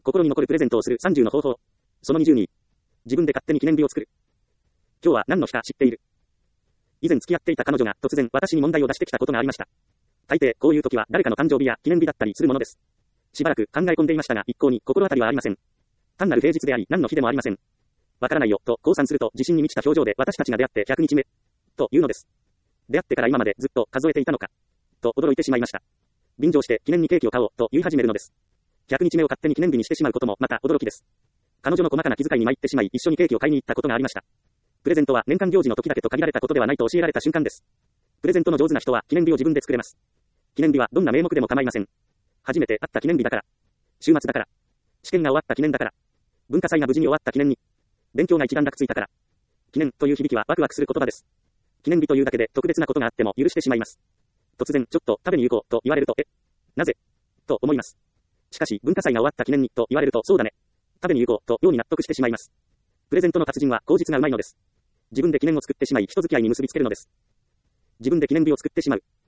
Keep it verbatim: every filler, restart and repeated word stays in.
心に残るプレゼントをするさんじゅうの方法。そのにじゅうに。自分で勝手に記念日を作る。今日は何の日か知っている。以前付き合っていた彼女が突然私に問題を出してきたことがありました。大抵こういう時は誰かの誕生日や記念日だったりするものです。しばらく考え込んでいましたが一向に心当たりはありません。単なる平日であり何の日でもありません。わからないよと降参すると自信に満ちた表情で私たちが出会ってひゃくにちめ。というのです。出会ってから今までずっと数えていたのか。と驚いてしまいました。便乗して記念にケーキを買おうと言い始めるのです。ひゃくにちめを勝手に記念日にしてしまうこともまた驚きです。彼女の細かな気遣いに参ってしまい一緒にケーキを買いに行ったことがありました。プレゼントは年間行事の時だけと限られたことではないと教えられた瞬間です。プレゼントの上手な人は記念日を自分で作れます。記念日はどんな名目でも構いません。初めて会った記念日だから。週末だから。試験が終わった記念だから。文化祭が無事に終わった記念に。勉強が一段落ついたから。記念という響きはワクワクする言葉です。記念日というだけで特別なことがあっても許してしまいます。突然ちょっと食べに行こうと言われると、え、なぜと思います。しかし文化祭が終わった記念にと言われると、そうだね。食べに行こうとように納得してしまいます。プレゼントの達人は口実がうまいのです。自分で記念を作ってしまい人付き合いに結びつけるのです。自分で記念日を作ってしまう。